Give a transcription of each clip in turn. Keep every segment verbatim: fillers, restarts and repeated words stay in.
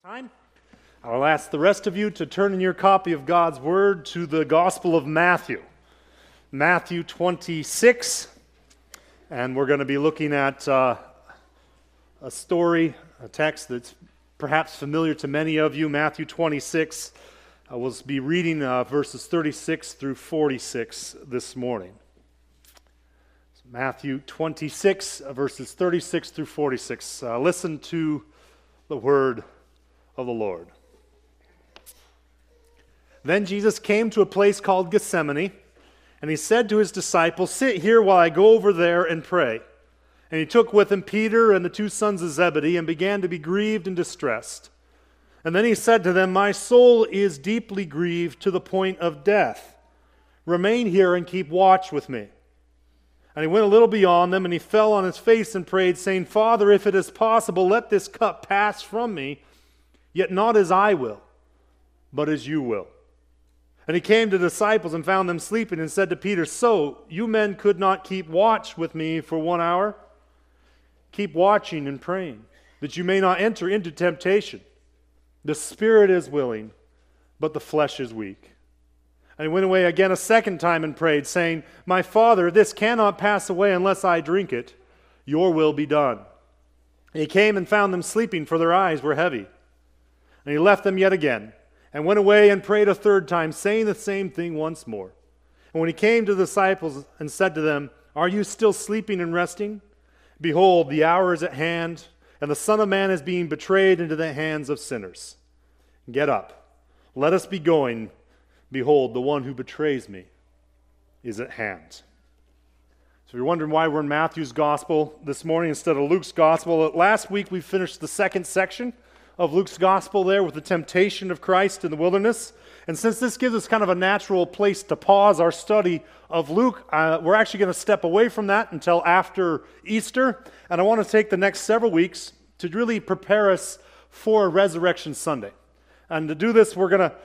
Time. I'll ask the rest of you to turn in your copy of God's Word to the Gospel of Matthew. Matthew twenty-six, and we're going to be looking at uh, a story, a text that's perhaps familiar to many of you. Matthew twenty-six. I will be reading uh, verses thirty-six through forty-six this morning. So Matthew twenty-six, uh, verses thirty-six through forty-six. Uh, listen to the Word of the Lord. Then Jesus came to a place called Gethsemane, and he said to his disciples, "Sit here while I go over there and pray." And he took with him Peter and the two sons of Zebedee and began to be grieved and distressed. And then he said to them, "My soul is deeply grieved to the point of death. Remain here and keep watch with me." And he went a little beyond them, and he fell on his face and prayed, saying, "Father, if it is possible, let this cup pass from me. Yet not as I will, but as you will." And he came to the disciples and found them sleeping and said to Peter, "So you men could not keep watch with me for one hour? Keep watching and praying, that you may not enter into temptation. The spirit is willing, but the flesh is weak." And he went away again a second time and prayed, saying, "My Father, this cannot pass away unless I drink it. Your will be done." And he came and found them sleeping, for their eyes were heavy. And he left them yet again, and went away and prayed a third time, saying the same thing once more. And when he came to the disciples and said to them, "Are you still sleeping and resting? Behold, the hour is at hand, and the Son of Man is being betrayed into the hands of sinners. Get up, let us be going. Behold, the one who betrays me is at hand." So if you're wondering why we're in Matthew's Gospel this morning instead of Luke's Gospel, last week we finished the second section of Luke's Gospel there with the temptation of Christ in the wilderness. And since this gives us kind of a natural place to pause our study of Luke, uh, we're actually going to step away from that until after Easter. And I want to take the next several weeks to really prepare us for Resurrection Sunday. And to do this, we're going to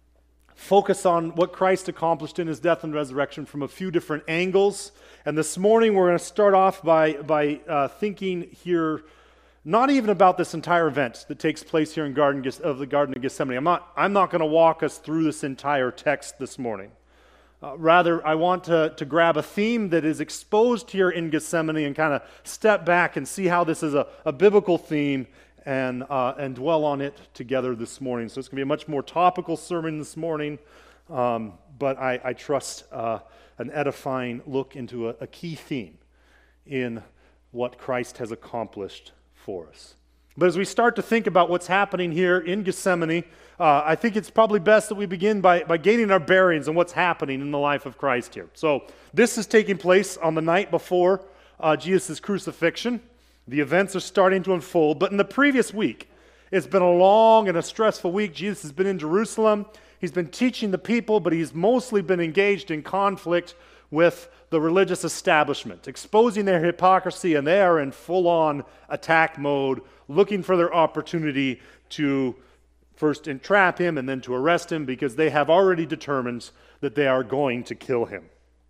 focus on what Christ accomplished in his death and resurrection from a few different angles. And this morning, we're going to start off by, by uh, thinking here not even about this entire event that takes place here in Garden of the Garden of Gethsemane. I'm not, I'm not going to walk us through this entire text this morning. Uh, rather, I want to, to grab a theme that is exposed here in Gethsemane and kind of step back and see how this is a, a biblical theme and, uh, and dwell on it together this morning. So it's going to be a much more topical sermon this morning, um, but I, I trust uh, an edifying look into a, a key theme in what Christ has accomplished for us. But as we start to think about what's happening here in Gethsemane, uh, I think it's probably best that we begin by, by gaining our bearings on what's happening in the life of Christ here. So this is taking place on the night before uh, Jesus' crucifixion. The events are starting to unfold, but in the previous week, it's been a long and a stressful week. Jesus has been in Jerusalem. He's been teaching the people, but he's mostly been engaged in conflict with the religious establishment, exposing their hypocrisy, and they are in full-on attack mode, looking for their opportunity to first entrap him and then to arrest him, because they have already determined that they are going to kill him.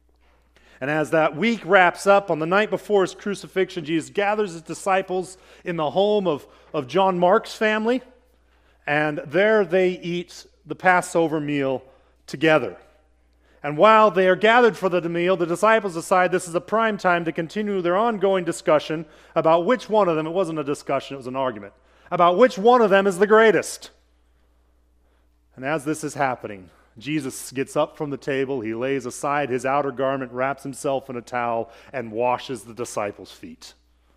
And as that week wraps up, on the night before his crucifixion, Jesus gathers his disciples in the home of, of John Mark's family, and there they eat the Passover meal together. And while they are gathered for the meal, the disciples decide this is a prime time to continue their ongoing discussion about which one of them, it wasn't a discussion, it was an argument, about which one of them is the greatest. And as this is happening, Jesus gets up from the table, he lays aside his outer garment, wraps himself in a towel, and washes the disciples' feet.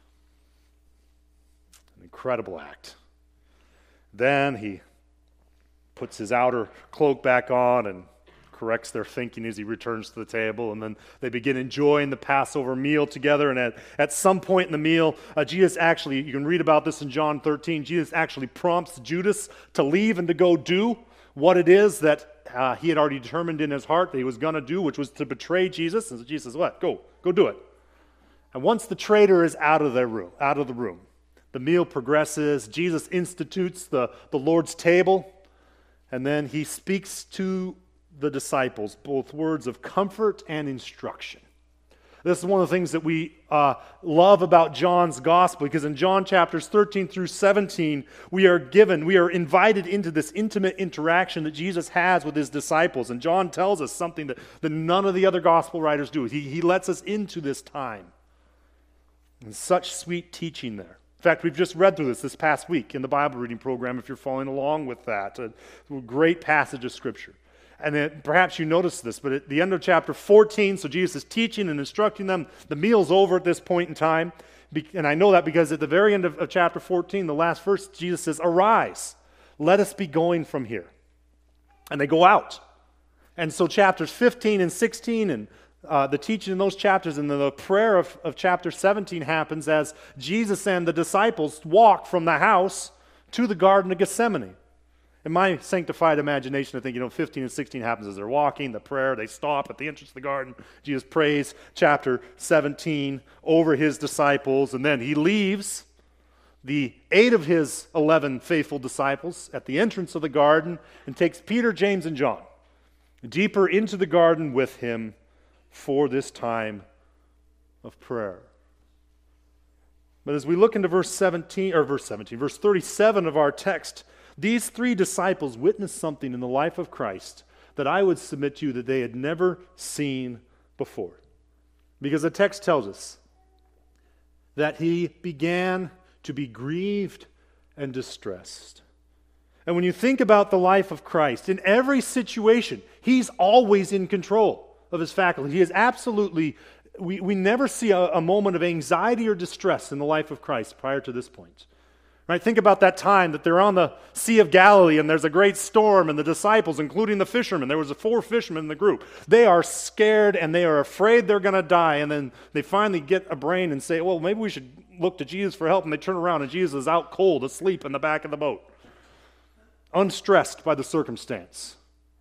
An incredible act. Then he puts his outer cloak back on and corrects their thinking as he returns to the table, and then they begin enjoying the Passover meal together. And at, at some point in the meal, uh, Jesus actually, you can read about this in John thirteen, Jesus actually prompts Judas to leave and to go do what it is that uh, he had already determined in his heart that he was going to do, which was to betray Jesus. And so Jesus says, "What? Go, go do it." And once the traitor is out of their room, out of the room, the meal progresses. Jesus institutes the, the Lord's table, and then he speaks to the disciples both words of comfort and instruction. This is one of the things that we uh, love about John's gospel, because in John chapters thirteen through seventeen, we are given, we are invited into this intimate interaction that Jesus has with his disciples. And John tells us something that, that none of the other gospel writers do. He, he lets us into this time. And such sweet teaching there. In fact, we've just read through this this past week in the Bible reading program, if you're following along with that. A great passage of Scripture. And then perhaps you noticed this, but at the end of chapter fourteen, so Jesus is teaching and instructing them. The meal's over at this point in time. And I know that because at the very end of, of chapter fourteen, the last verse, Jesus says, "Arise, let us be going from here." And they go out. And so chapters fifteen and sixteen and uh, the teaching in those chapters and the, the prayer of, of chapter seventeen happens as Jesus and the disciples walk from the house to the Garden of Gethsemane. In my sanctified imagination, I think, you know, fifteen and sixteen happens as they're walking, the prayer, they stop at the entrance of the garden. Jesus prays, chapter seventeen, over his disciples, and then he leaves the eight of his eleven faithful disciples at the entrance of the garden and takes Peter, James, and John deeper into the garden with him for this time of prayer. But as we look into verse seventeen, or verse seventeen, verse thirty-seven of our text, these three disciples witnessed something in the life of Christ that I would submit to you that they had never seen before. Because the text tells us that he began to be grieved and distressed. And when you think about the life of Christ, in every situation, he's always in control of his faculty. He is absolutely, we, we never see a, a moment of anxiety or distress in the life of Christ prior to this point. Right? Think about that time that they're on the Sea of Galilee and there's a great storm and the disciples, including the fishermen, there was a four fishermen in the group. They are scared and they are afraid they're going to die, and then they finally get a brain and say, well, maybe we should look to Jesus for help, and they turn around and Jesus is out cold, asleep in the back of the boat, unstressed by the circumstance.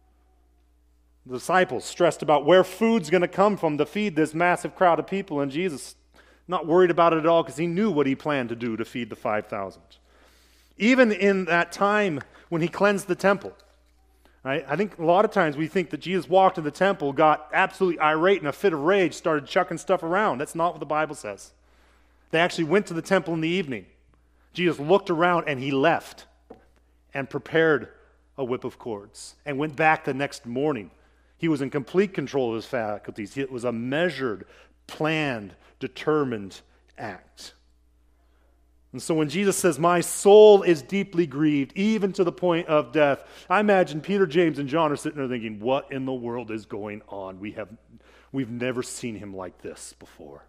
The disciples stressed about where food's going to come from to feed this massive crowd of people, and Jesus not worried about it at all because he knew what he planned to do to feed the five thousand. Even in that time when he cleansed the temple, right? I think a lot of times we think that Jesus walked in the temple, got absolutely irate in a fit of rage, started chucking stuff around. That's not what the Bible says. They actually went to the temple in the evening. Jesus looked around and he left and prepared a whip of cords and went back the next morning. He was in complete control of his faculties. It was a measured, planned, determined act. And so when Jesus says, "My soul is deeply grieved, even to the point of death," I imagine Peter, James, and John are sitting there thinking, what in the world is going on? We have, we've never seen him like this before.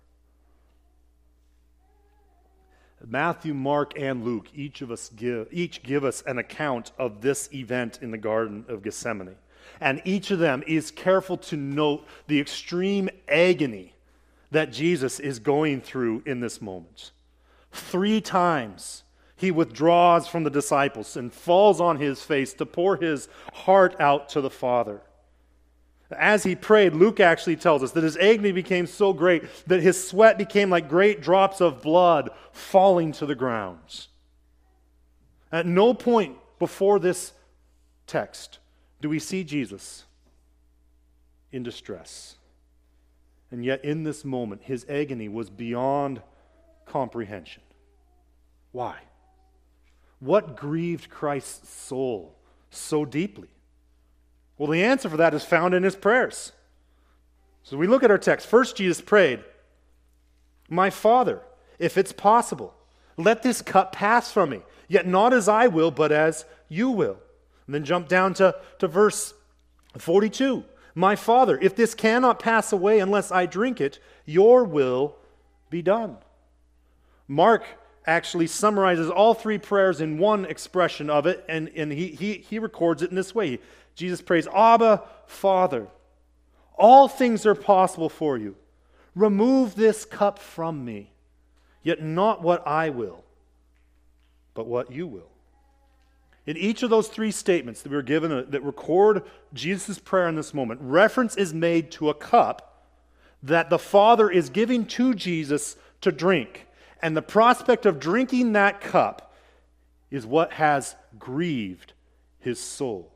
Matthew, Mark, and Luke, each of us give, each give us an account of this event in the Garden of Gethsemane. And each of them is careful to note the extreme agony that Jesus is going through in this moment. Three times he withdraws from the disciples and falls on his face to pour his heart out to the Father. As he prayed, Luke actually tells us that his agony became so great that his sweat became like great drops of blood falling to the ground. At no point before this text do we see Jesus in distress. And yet in this moment, his agony was beyond comprehension. Why? What grieved Christ's soul so deeply? Well, the answer for that is found in his prayers. So we look at our text. First, Jesus prayed, "My Father, if it's possible, let this cup pass from me, yet not as I will, but as you will." And then jump down to, to verse forty-two. "My Father, if this cannot pass away unless I drink it, your will be done." Mark actually summarizes all three prayers in one expression of it, and, and he, he, he records it in this way. Jesus prays, "Abba, Father, all things are possible for you. Remove this cup from me, yet not what I will, but what you will." In each of those three statements that we were given uh, that record Jesus' prayer in this moment, reference is made to a cup that the Father is giving to Jesus to drink. And the prospect of drinking that cup is what has grieved his soul.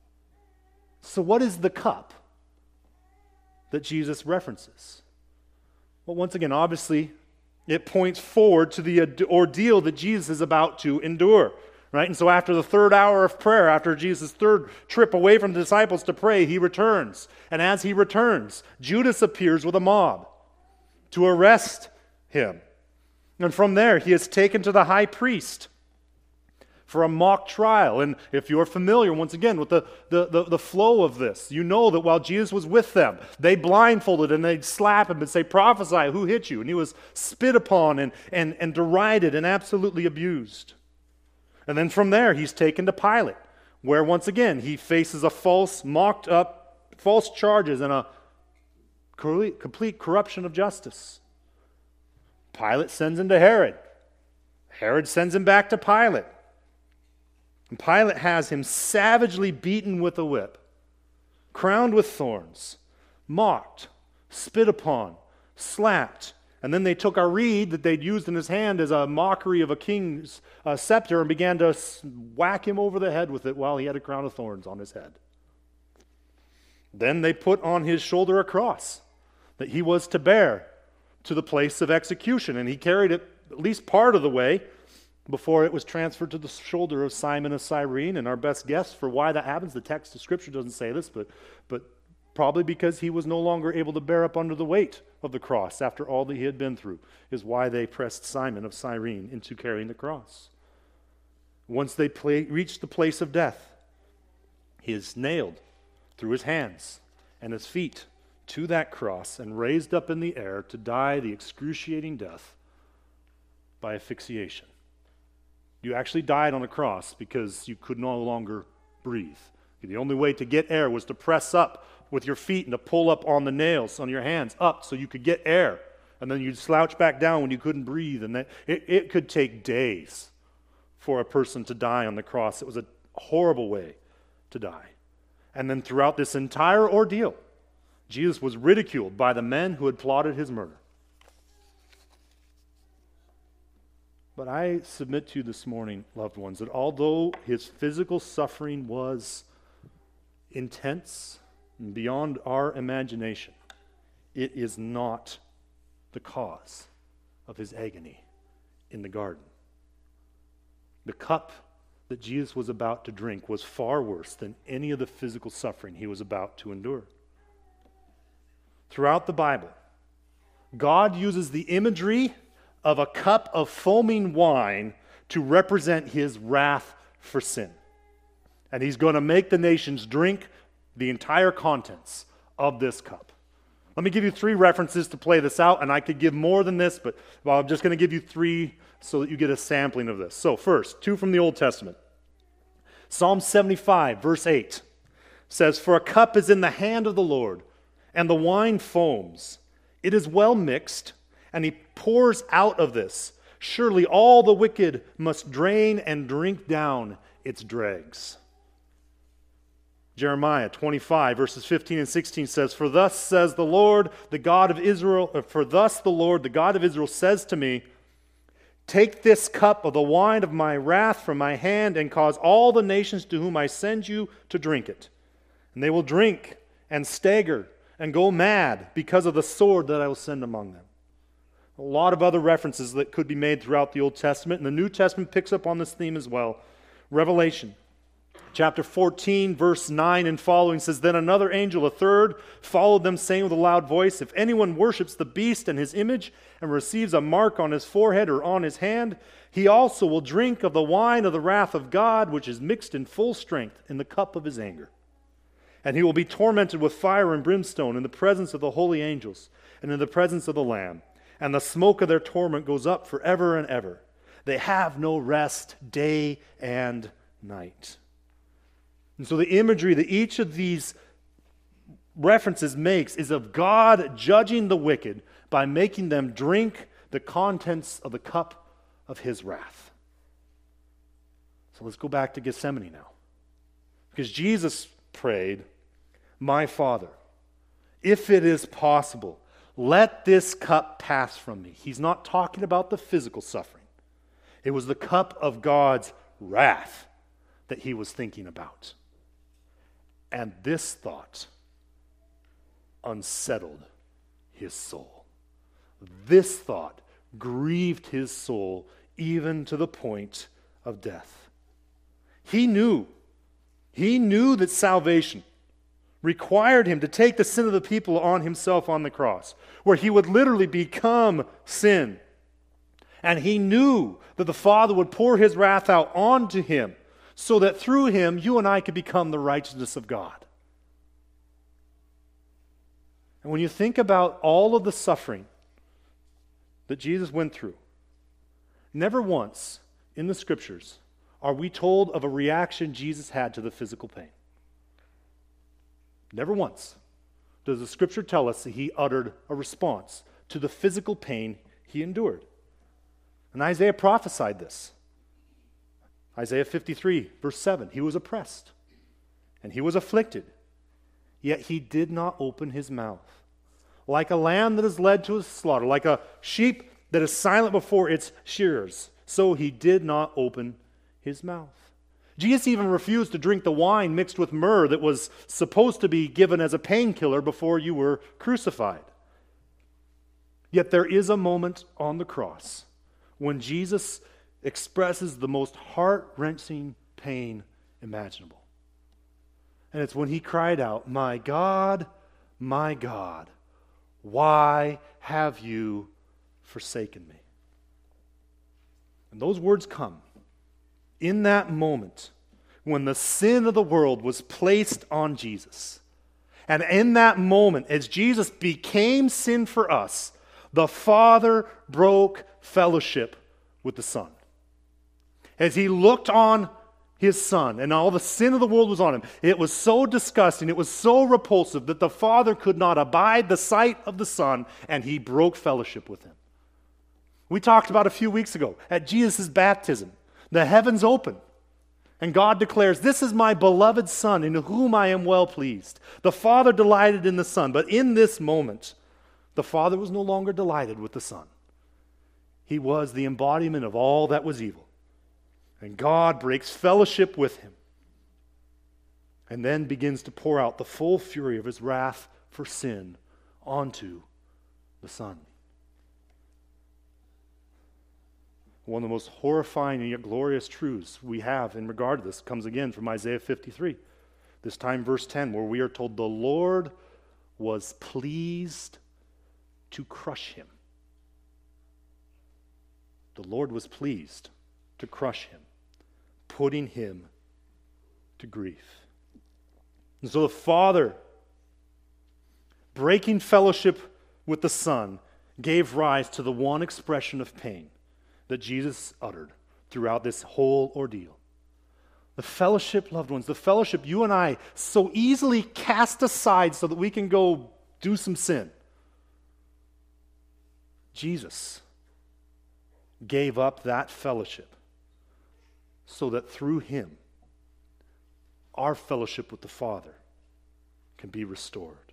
So what is the cup that Jesus references? Well, once again, obviously, it points forward to the ordeal that Jesus is about to endure. Right? And so after the third hour of prayer, after Jesus' third trip away from the disciples to pray, he returns. And as he returns, Judas appears with a mob to arrest him. And from there, he is taken to the high priest for a mock trial. And if you're familiar, once again, with the, the, the, the flow of this, you know that while Jesus was with them, they blindfolded and they'd slap him and say, "Prophesy, who hit you?" And he was spit upon and, and, and derided and absolutely abused. And then from there, he's taken to Pilate, where once again, he faces a false, mocked up, false charges and a complete corruption of justice. Pilate sends him to Herod. Herod sends him back to Pilate. And Pilate has him savagely beaten with a whip, crowned with thorns, mocked, spit upon, slapped. And then they took a reed that they'd used in his hand as a mockery of a king's uh, scepter and began to whack him over the head with it while he had a crown of thorns on his head. Then they put on his shoulder a cross that he was to bear to the place of execution. And he carried it at least part of the way before it was transferred to the shoulder of Simon of Cyrene. And our best guess for why that happens, the text of Scripture doesn't say this, but but probably because he was no longer able to bear up under the weight of the cross after all that he had been through, is why they pressed Simon of Cyrene into carrying the cross. Once they play, reached the place of death, he is nailed through his hands and his feet to that cross and raised up in the air to die the excruciating death by asphyxiation. You actually died on a cross because you could no longer breathe. The only way to get air was to press up with your feet and to pull up on the nails on your hands up so you could get air. And then you'd slouch back down when you couldn't breathe. And that it, it could take days for a person to die on the cross. It was a horrible way to die. And then throughout this entire ordeal, Jesus was ridiculed by the men who had plotted his murder. But I submit to you this morning, loved ones, that although his physical suffering was intense and beyond our imagination, it is not the cause of his agony in the garden. The cup that Jesus was about to drink was far worse than any of the physical suffering he was about to endure. Throughout the Bible, God uses the imagery of a cup of foaming wine to represent his wrath for sin. And he's going to make the nations drink the entire contents of this cup. Let me give you three references to play this out, and I could give more than this, but well, I'm just going to give you three so that you get a sampling of this. So first, two from the Old Testament. Psalm seventy-five, verse eight says, "For a cup is in the hand of the Lord, and the wine foams. It is well mixed, and he pours out of this. Surely all the wicked must drain and drink down its dregs." Jeremiah twenty-five, verses fifteen and sixteen says, "For thus says the Lord, the God of Israel, for thus the Lord, the God of Israel says to me, take this cup of the wine of my wrath from my hand and cause all the nations to whom I send you to drink it. And they will drink and stagger and go mad because of the sword that I will send among them." A lot of other references that could be made throughout the Old Testament, and the New Testament picks up on this theme as well. Revelation chapter fourteen, verse nine and following says, "Then another angel, a third, followed them, saying with a loud voice, if anyone worships the beast and his image and receives a mark on his forehead or on his hand, he also will drink of the wine of the wrath of God, which is mixed in full strength in the cup of his anger. And he will be tormented with fire and brimstone in the presence of the holy angels and in the presence of the Lamb. And the smoke of their torment goes up forever and ever. They have no rest day and night." And so the imagery that each of these references makes is of God judging the wicked by making them drink the contents of the cup of his wrath. So let's go back to Gethsemane now. Because Jesus prayed, "My Father, if it is possible, let this cup pass from me." He's not talking about the physical suffering. It was the cup of God's wrath that he was thinking about. And this thought unsettled his soul. this thought grieved his soul even to the point of death. He knew, he knew that salvation required him to take the sin of the people on himself on the cross, where he would literally become sin. And he knew that the Father would pour his wrath out onto him so that through him you and I could become the righteousness of God. And when you think about all of the suffering that Jesus went through, never once in the Scriptures are we told of a reaction Jesus had to the physical pain. Never once does the Scripture tell us that he uttered a response to the physical pain he endured. And Isaiah prophesied this. Isaiah fifty-three, verse seven, he was oppressed and he was afflicted, yet he did not open his mouth. Like a lamb that is led to a slaughter, like a sheep that is silent before its shearers, so he did not open his mouth. Jesus even refused to drink the wine mixed with myrrh that was supposed to be given as a painkiller before you were crucified. Yet there is a moment on the cross when Jesus expresses the most heart-wrenching pain imaginable. And it's when he cried out, "My God, my God, why have you forsaken me?" And those words come in that moment when the sin of the world was placed on Jesus. And in that moment, as Jesus became sin for us, the Father broke fellowship with the Son. As he looked on his Son and all the sin of the world was on him, it was so disgusting, it was so repulsive that the Father could not abide the sight of the Son, and he broke fellowship with him. We talked about a few weeks ago at Jesus' baptism. The heavens open, and God declares, "This is my beloved Son, in whom I am well pleased." The Father delighted in the Son, but in this moment, the Father was no longer delighted with the Son. He was the embodiment of all that was evil. And God breaks fellowship with him and then begins to pour out the full fury of his wrath for sin onto the Son. One of the most horrifying and yet glorious truths we have in regard to this comes again from Isaiah fifty-three. This time verse ten, where we are told the Lord was pleased to crush him. The Lord was pleased to crush him, putting him to grief. And so the Father, breaking fellowship with the Son, gave rise to the one expression of pain that Jesus uttered throughout this whole ordeal. The fellowship, loved ones, the fellowship you and I so easily cast aside so that we can go do some sin. Jesus gave up that fellowship so that through him, our fellowship with the Father can be restored.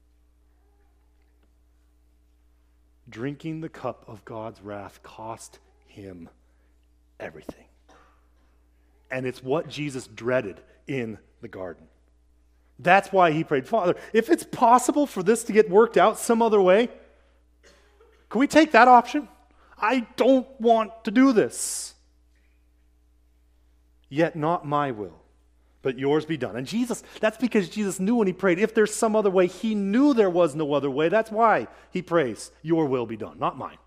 Drinking the cup of God's wrath cost him everything. And it's what Jesus dreaded in the garden. That's why he prayed, "Father, if it's possible for this to get worked out some other way, can we take that option? I don't want to do this. Yet not my will, but yours be done." And Jesus, that's because Jesus knew when he prayed, if there's some other way, he knew there was no other way. That's why he prays, "Your will be done, not mine."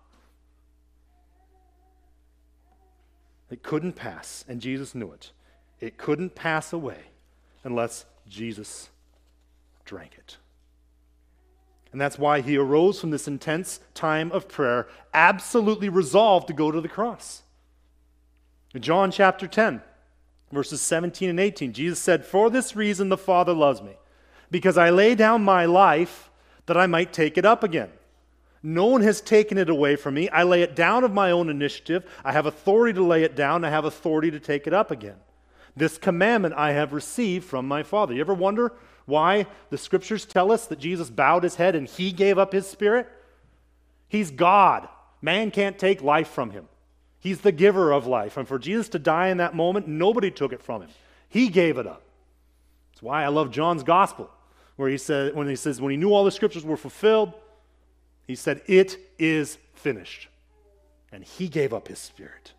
It couldn't pass, and Jesus knew it. It couldn't pass away unless Jesus drank it. And that's why he arose from this intense time of prayer, absolutely resolved to go to the cross. In John chapter ten, verses seventeen and eighteen, Jesus said, "For this reason the Father loves me, because I lay down my life that I might take it up again. No one has taken it away from me. I lay it down of my own initiative. I have authority to lay it down. I have authority to take it up again. This commandment I have received from my Father." You ever wonder why the Scriptures tell us that Jesus bowed his head and he gave up his spirit? He's God. Man can't take life from him. He's the giver of life. And for Jesus to die in that moment, nobody took it from him. He gave it up. That's why I love John's gospel, where he said, when he says, when he knew all the Scriptures were fulfilled, He said, "It is finished." And he gave up his spirit.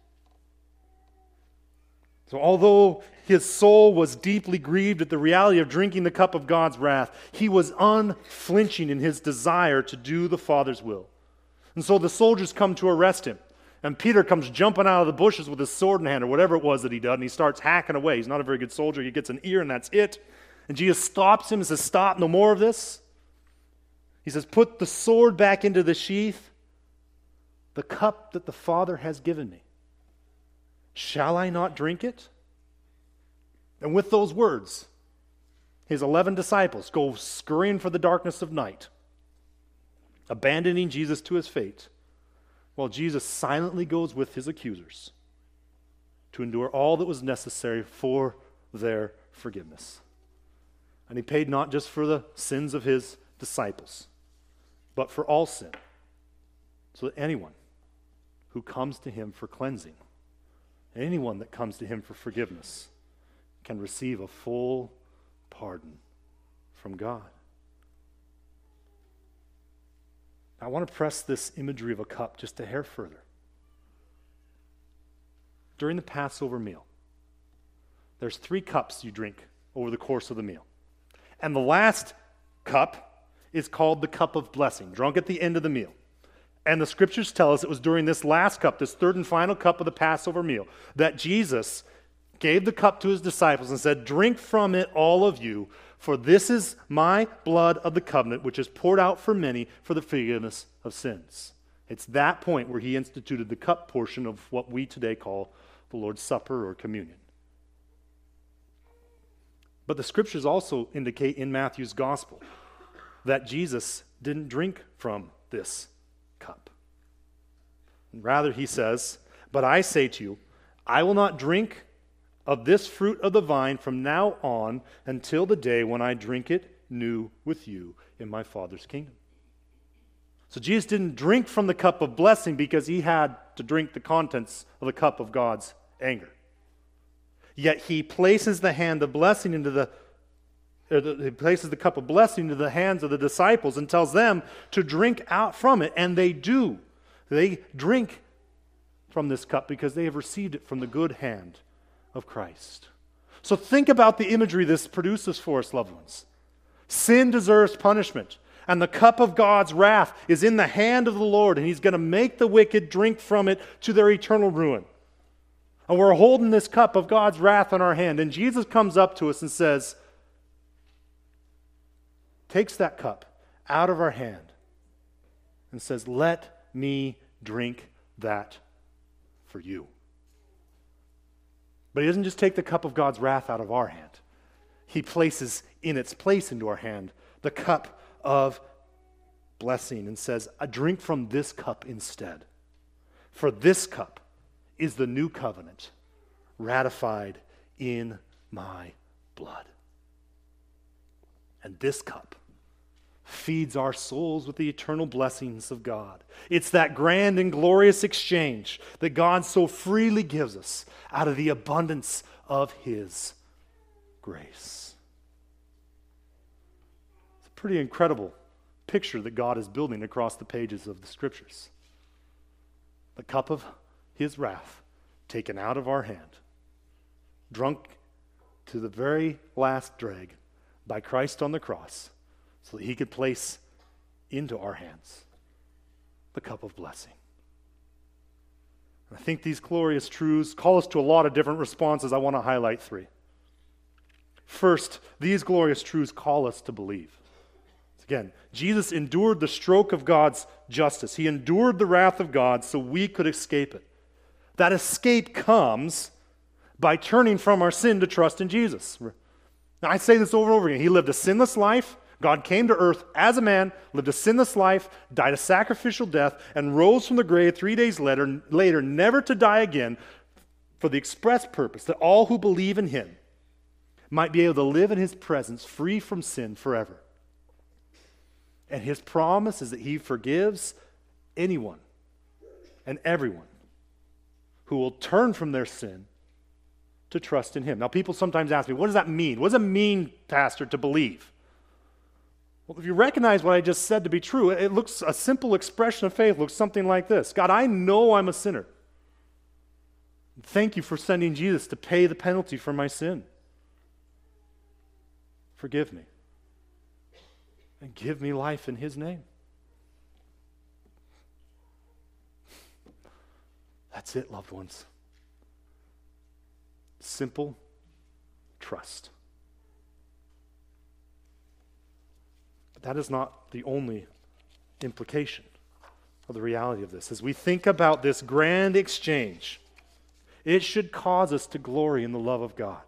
So although his soul was deeply grieved at the reality of drinking the cup of God's wrath, he was unflinching in his desire to do the Father's will. And so the soldiers come to arrest him. And Peter comes jumping out of the bushes with his sword in hand, or whatever it was that he did, and he starts hacking away. He's not a very good soldier. He gets an ear, and that's it. And Jesus stops him and says, "Stop, no more of this." He says, "Put the sword back into the sheath. The cup that the Father has given me, shall I not drink it?" And with those words, his eleven disciples go scurrying for the darkness of night, abandoning Jesus to his fate, while Jesus silently goes with his accusers to endure all that was necessary for their forgiveness. And he paid not just for the sins of his disciples, but for all sin, so that anyone who comes to him for cleansing, anyone that comes to him for forgiveness, can receive a full pardon from God. I want to press this imagery of a cup just a hair further. During the Passover meal, there's three cups you drink over the course of the meal. And the last cup is called the cup of blessing, drunk at the end of the meal. And the scriptures tell us it was during this last cup, this third and final cup of the Passover meal, that Jesus gave the cup to his disciples and said, "Drink from it, all of you, for this is my blood of the covenant, which is poured out for many for the forgiveness of sins." It's that point where he instituted the cup portion of what we today call the Lord's Supper or communion. But the scriptures also indicate in Matthew's gospel that Jesus didn't drink from this cup. Rather, he says, "But I say to you, I will not drink of this fruit of the vine from now on until the day when I drink it new with you in my Father's kingdom." So Jesus didn't drink from the cup of blessing because he had to drink the contents of the cup of God's anger. Yet he places the hand of blessing into the, or the he places the cup of blessing into the hands of the disciples and tells them to drink out from it, and they do. They drink from this cup because they have received it from the good hand of Christ. So think about the imagery this produces for us, loved ones. Sin deserves punishment, and the cup of God's wrath is in the hand of the Lord, and he's going to make the wicked drink from it to their eternal ruin. And we're holding this cup of God's wrath in our hand, and Jesus comes up to us and says, takes that cup out of our hand and says, "Let me drink that for you." But he doesn't just take the cup of God's wrath out of our hand. He places in its place into our hand the cup of blessing and says, "I drink from this cup instead. For this cup is the new covenant ratified in my blood." And this cup feeds our souls with the eternal blessings of God. It's that grand and glorious exchange that God so freely gives us out of the abundance of his grace. It's a pretty incredible picture that God is building across the pages of the scriptures. The cup of his wrath taken out of our hand, drunk to the very last drag by Christ on the cross, so that he could place into our hands the cup of blessing. And I think these glorious truths call us to a lot of different responses. I want to highlight three. First, these glorious truths call us to believe. Again, Jesus endured the stroke of God's justice. He endured the wrath of God so we could escape it. That escape comes by turning from our sin to trust in Jesus. Now, I say this over and over again. He lived a sinless life. God came to earth as a man, lived a sinless life, died a sacrificial death, and rose from the grave three days later, later, never to die again, for the express purpose that all who believe in him might be able to live in his presence free from sin forever. And his promise is that he forgives anyone and everyone who will turn from their sin to trust in him. Now, people sometimes ask me, what does that mean? What does it mean, Pastor, to believe? Well, if you recognize what I just said to be true, it looks, a simple expression of faith looks something like this. God, I know I'm a sinner. Thank you for sending Jesus to pay the penalty for my sin. Forgive me. And give me life in his name. That's it, loved ones. Simple trust. But that is not the only implication of the reality of this. As we think about this grand exchange, it should cause us to glory in the love of God.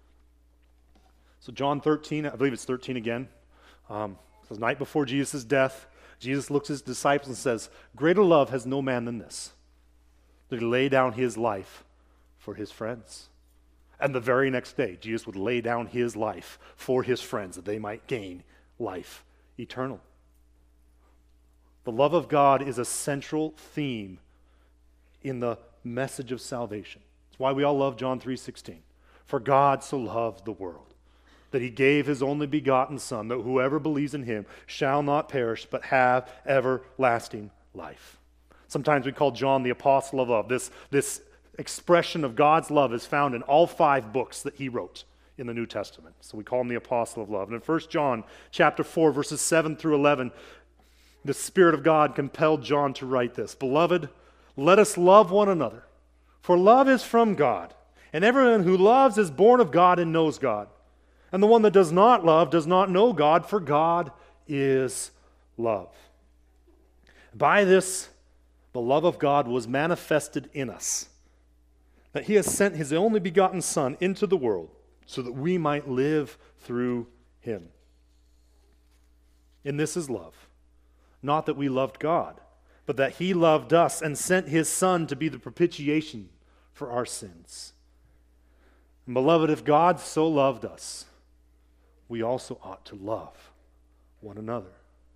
So John thirteen, I believe it's thirteen again, um, the night before Jesus' death, Jesus looks at his disciples and says, greater love has no man than this, that he lay down his life for his friends. And the very next day, Jesus would lay down his life for his friends that they might gain life eternal. The love of God is a central theme in the message of salvation. That's why we all love John three sixteen. For God so loved the world, that he gave his only begotten Son, that whoever believes in him shall not perish, but have everlasting life. Sometimes we call John the apostle of love. This, this expression of God's love is found in all five books that he wrote in the New Testament. So we call him the apostle of love. And in First John chapter four, verses seven through eleven, the Spirit of God compelled John to write this. Beloved, let us love one another, for love is from God, and everyone who loves is born of God and knows God. And the one that does not love does not know God, for God is love. By this, the love of God was manifested in us, that he has sent his only begotten Son into the world so that we might live through him. And this is love, not that we loved God, but that he loved us and sent his Son to be the propitiation for our sins. And beloved, if God so loved us, we also ought to love one another.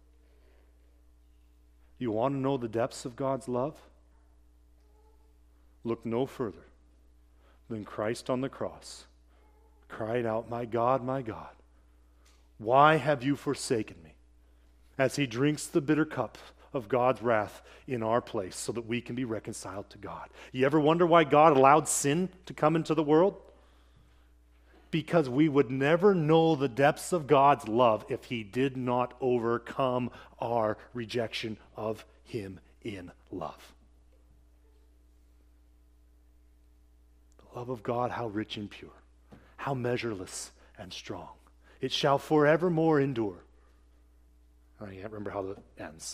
You want to know the depths of God's love? Look no further than Christ on the cross cried out, my God, my God, why have you forsaken me? As he drinks the bitter cup of God's wrath in our place so that we can be reconciled to God. You ever wonder why God allowed sin to come into the world? Because we would never know the depths of God's love if he did not overcome our rejection of him in love. The love of God, how rich and pure, how measureless and strong. It shall forevermore endure. I can't remember how it ends.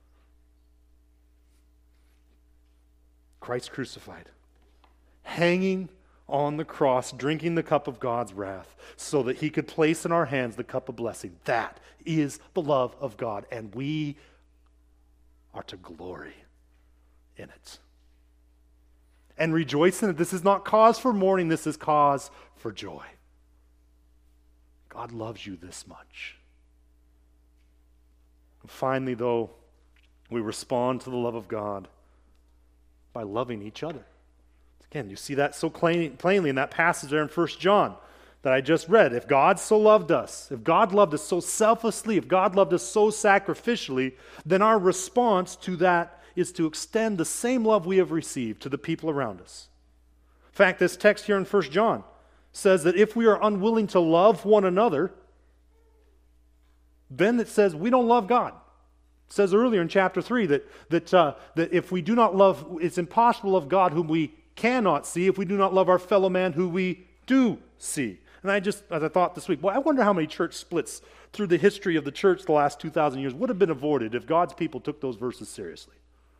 Christ crucified, hanging on the cross, drinking the cup of God's wrath so that he could place in our hands the cup of blessing. That is the love of God, and we are to glory in it. And rejoice in it. This is not cause for mourning, this is cause for joy. God loves you this much. And finally, though, we respond to the love of God by loving each other. Again, you see that so plain, plainly in that passage there in First John that I just read. If God so loved us, if God loved us so selflessly, if God loved us so sacrificially, then our response to that is to extend the same love we have received to the people around us. In fact, this text here in First John says that if we are unwilling to love one another, then it says we don't love God. It says earlier in chapter three that, that, uh, that if we do not love, it's impossible to love God whom we cannot see if we do not love our fellow man who we do see. And I just, as I thought this week, well, I wonder how many church splits through the history of the church the last two thousand years would have been avoided if God's people took those verses seriously.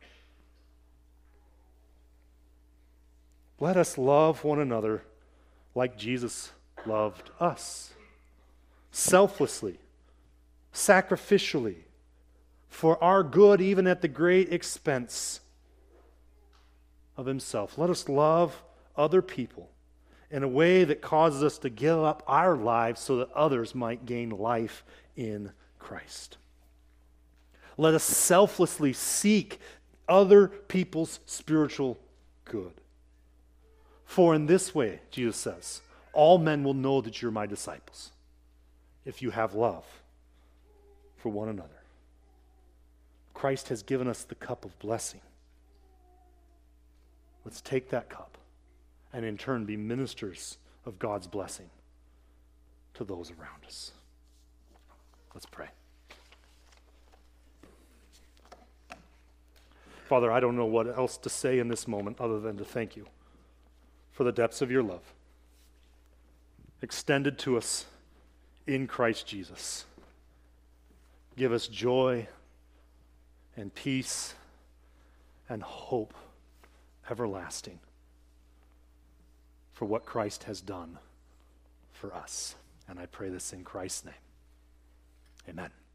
Let us love one another like Jesus loved us. Selflessly, sacrificially, for our good, even at the great expense of himself. Let us love other people in a way that causes us to give up our lives so that others might gain life in Christ. Let us selflessly seek other people's spiritual good. For in this way, Jesus says, all men will know that you're my disciples, if you have love for one another. Christ has given us the cup of blessing. Let's take that cup and in turn be ministers of God's blessing to those around us. Let's pray. Father, I don't know what else to say in this moment other than to thank you for the depths of your love extended to us in Christ Jesus. Give us joy and peace and hope everlasting for what Christ has done for us. And I pray this in Christ's name. Amen.